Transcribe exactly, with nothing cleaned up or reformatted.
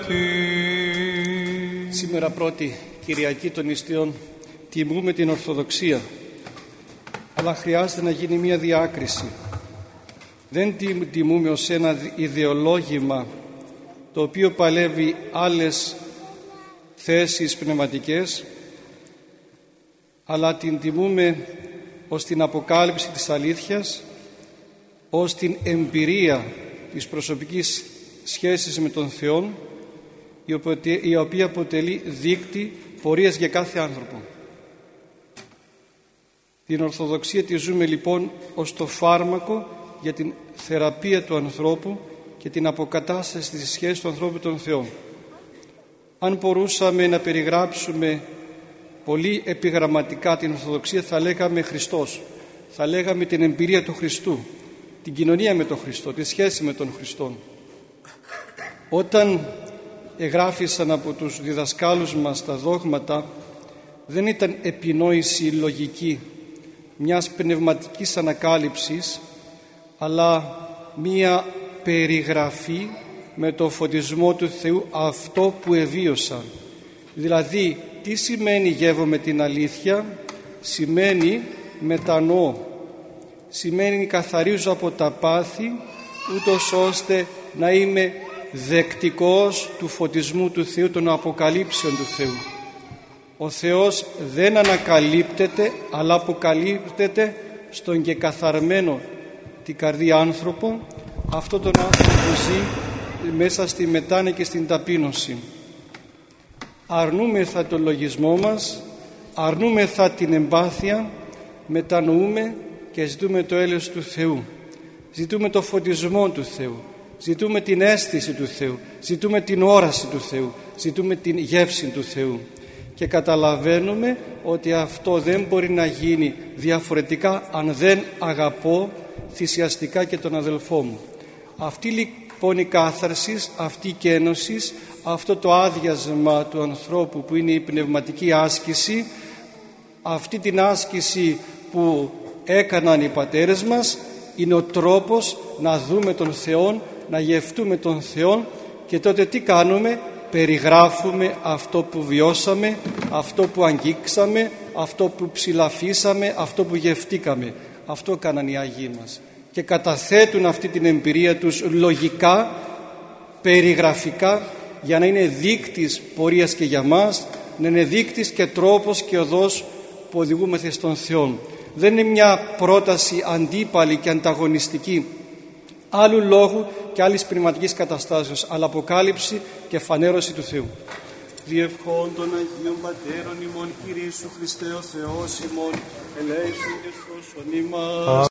Σήμερα πρώτη Κυριακή των Νηστείων τιμούμε την Ορθοδοξία, αλλά χρειάζεται να γίνει μια διάκριση. Δεν την τιμούμε ως ένα ιδεολόγημα το οποίο παλεύει άλλες θέσεις πνευματικές, αλλά την τιμούμε ως την αποκάλυψη της αλήθειας, ως την εμπειρία της προσωπικής σχέσης με τον Θεό, η οποία αποτελεί δείκτη πορείας για κάθε άνθρωπο. Την Ορθοδοξία τη ζούμε λοιπόν ως το φάρμακο για την θεραπεία του ανθρώπου και την αποκατάσταση της σχέσης του ανθρώπου με τον Θεό. Αν μπορούσαμε να περιγράψουμε πολύ επιγραμματικά την Ορθοδοξία, θα λέγαμε Χριστός, θα λέγαμε την εμπειρία του Χριστού, την κοινωνία με τον Χριστό, τη σχέση με τον Χριστό. Όταν εγγράφησαν από τους διδασκάλους μας τα δόγματα, δεν ήταν επινόηση λογική μιας πνευματικής ανακάλυψης, αλλά μία περιγραφή με το φωτισμό του Θεού αυτό που εβίωσαν. Δηλαδή, τι σημαίνει γεύομαι την αλήθεια? Σημαίνει μετανοώ, σημαίνει καθαρίζω από τα πάθη, ούτως ώστε να είμαι δεκτικός του φωτισμού του Θεού, των αποκαλύψεων του Θεού. Ο Θεός δεν ανακαλύπτεται, αλλά αποκαλύπτεται στον και καθαρμένο την καρδία άνθρωπο, αυτό τον άνθρωπο που ζει μέσα στη μετάνοια και στην ταπείνωση. Αρνούμεθα τον λογισμό μας, αρνούμεθα την εμπάθεια, μετανοούμε και ζητούμε το έλεος του Θεού, ζητούμε το φωτισμό του Θεού, ζητούμε την αίσθηση του Θεού, ζητούμε την όραση του Θεού, ζητούμε την γεύση του Θεού. Και καταλαβαίνουμε ότι αυτό δεν μπορεί να γίνει διαφορετικά αν δεν αγαπώ θυσιαστικά και τον αδελφό μου. Αυτή λοιπόν η κάθαρση, αυτή η κένωση, αυτό το άδειασμα του ανθρώπου που είναι η πνευματική άσκηση, αυτή την άσκηση που έκαναν οι πατέρες μας, είναι ο τρόπος να δούμε τον Θεό, να γευτούμε τον Θεό, και τότε τι κάνουμε? Περιγράφουμε αυτό που βιώσαμε, αυτό που αγγίξαμε, αυτό που ψηλαφίσαμε, αυτό που γευτήκαμε. Αυτό κάναν οι Άγιοι μας και καταθέτουν αυτή την εμπειρία τους λογικά, περιγραφικά, για να είναι δείκτης πορείας και για μας, να είναι δείκτης και τρόπος και οδός που οδηγούμαστε στον Θεό. Δεν είναι μια πρόταση αντίπαλη και ανταγωνιστική άλλου λόγου και άλλης πνευματικής καταστάσεως, αλλά αποκάλυψη και φανέρωση του Θεού. Διευχών των Αγίων Πατέρων ημών, Κυρίου Χριστέ ο Θεός ημών, ελέησον και σώσον ημάς.